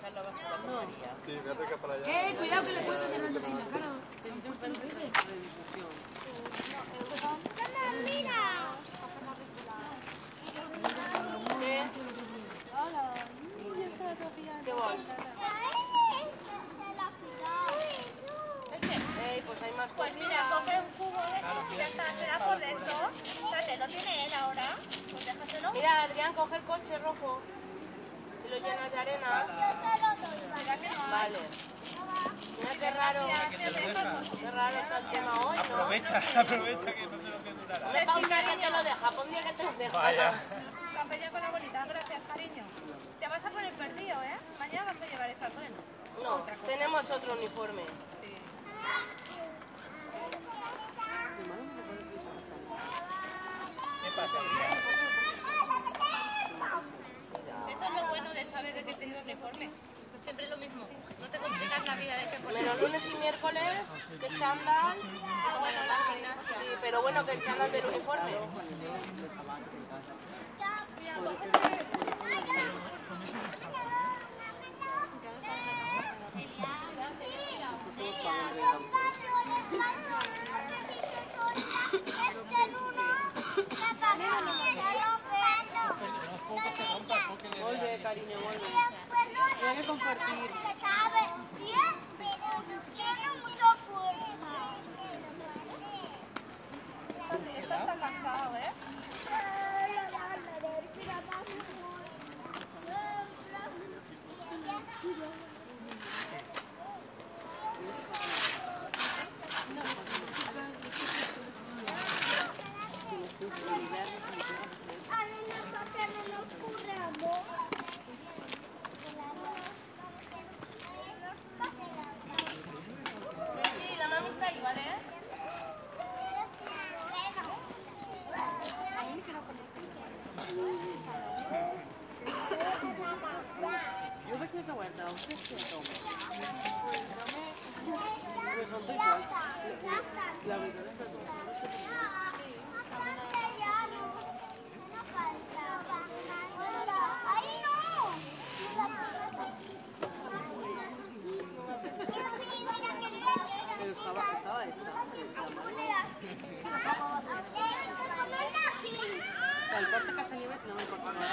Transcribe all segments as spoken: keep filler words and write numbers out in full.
dejar la basura con María. Sí, me acerca para allá. Eh, cuidado que le puedes hacer la cocina, claro. ¡Mamá, mira! ¿Qué? Hola. ¿Qué vol? Ey, pues hay más Pues cosas. mira, coge un cubo de y ya está, será por esto. Espérate, ¿lo tiene él ahora? Pues déjaselo. Mira, Adrián, coge el coche rojo y lo llenas de arena. ¿Será que no hay? Vale. Mira qué raro, qué raro está el tema hoy, ¿no? Aprovecha, aprovecha que no sé lo que durará. Me pausa que te lo deja, pon día que te lo deja. Vaya. Campaña con la bolita, gracias, cariño. Te vas a poner perdido, ¿eh? Mañana vas a llevar eso al pleno. No, tenemos otro uniforme. ¿Qué pasa, Adrián? Eso es lo bueno de saber de que tienes uniforme. Siempre es lo mismo. No te complicas la vida de que pones. Menos lunes y miércoles, que chándal. Bueno, la gimnasia. Sí, pero bueno, que el chándal del uniforme. Muy bien, cariño, muy bien. Hay que compartir. Sabe bien, pero no tiene mucha fuerza. Esto está cansado, ¿eh? Sí, la mami está ahí, ¿vale? Yo me quedo guardado, usted se toma. Pues son dos igual. La verdad es que pero estaba, estaba esta. El corte Casanieves no me importa nada.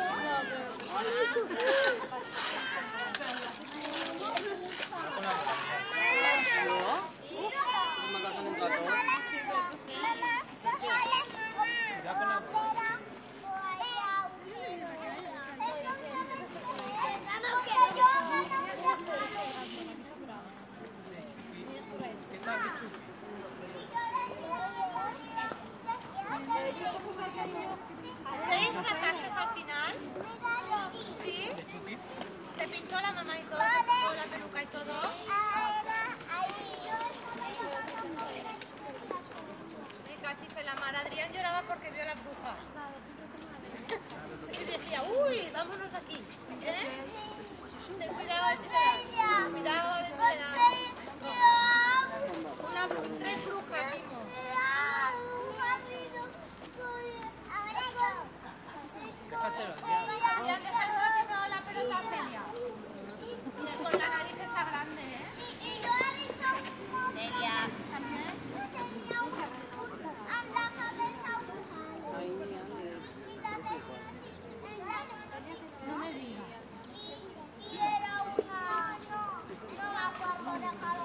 ¿Seis fracasos al final? ¿Sí? ¿Te pintó la mamá y todo? ¿Te puso la peluca y todo? Me cachis en la mar. Adrián lloraba porque vio a la bruja. Y decía, uy, vámonos de aquí. ¿Eh? Ten cuidado a ver si te da. Cuidado a ver si te da. Una, tres brujas vimos. Déjaselo, ya. Ya dejaron que no la pelota a Celia. Y con la nariz esa grande, ¿eh? Celia. No me digas. Y era una... No, no me acuerdo dejarlo.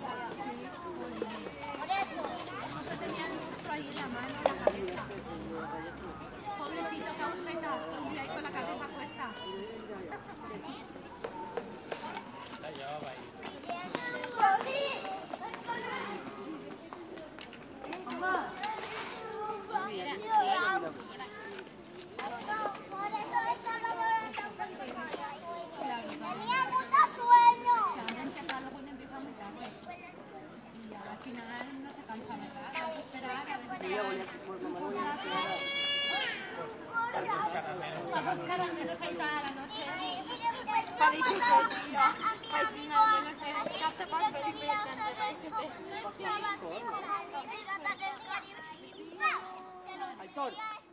Por eso. No se tenía el monstruo ahí en la mano, en la cabeza. Pobrecito, que agujeta. Y ahí con la cabeza puesta. La llevaba ahí. Tenía mucho sueño. Se van a empezar, luego empieza muy tarde. Y al final no se cansa nada. Hay que esperar a ver. Todos caramelos ahí toda la noche. Parece que Ay, no, bueno, que ya te vas a ver y me Aitor.